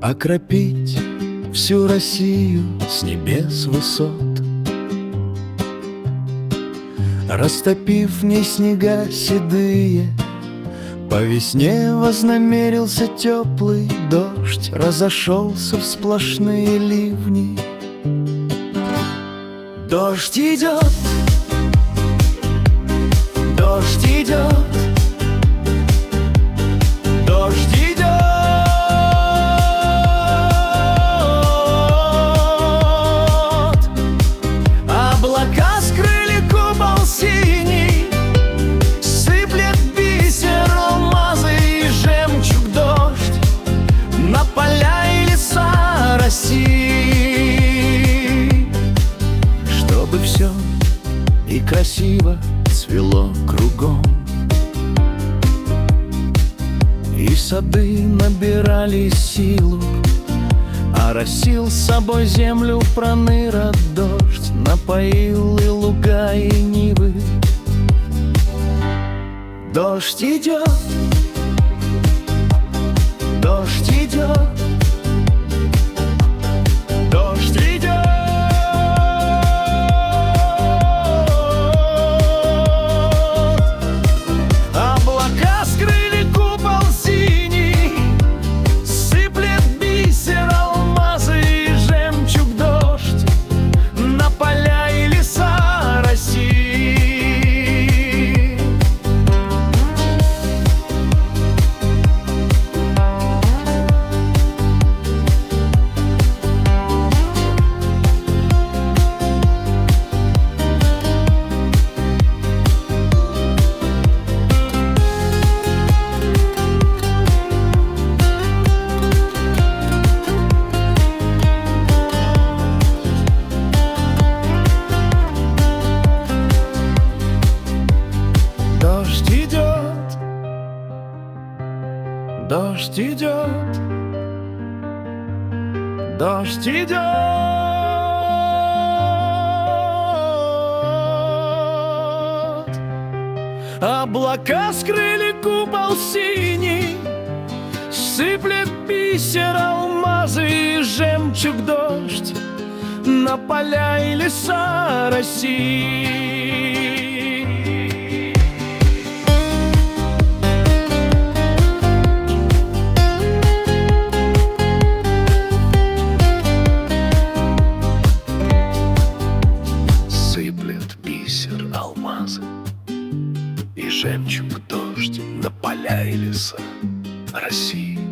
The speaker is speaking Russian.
окропить всю Россию с небес высот, растопив в ней снега седые. По весне вознамерился теплый дождь, разошелся в сплошные ливни. Дождь идет, дождь идет, дождь идет. Облака скрыли купол синий, сыплет бисер, алмазы и жемчуг дождь на поля и леса России, чтобы все и красиво цвело кругом, и сады набирали силу, оросил с собой землю проныра дождь, напоил и луга, и нивы. Дождь идет, дождь идет, дождь идет. Облака скрыли купол синий, сыплет бисер, алмазы и жемчуг дождь на поля и леса России. Дождь идет, дождь идет, дождь идет. Облака скрыли купол синий, сыплет бисер, алмазы и жемчуг дождь на поля и леса России. Сыплет бисер, алмазы и жемчуг дождь на поля и леса России.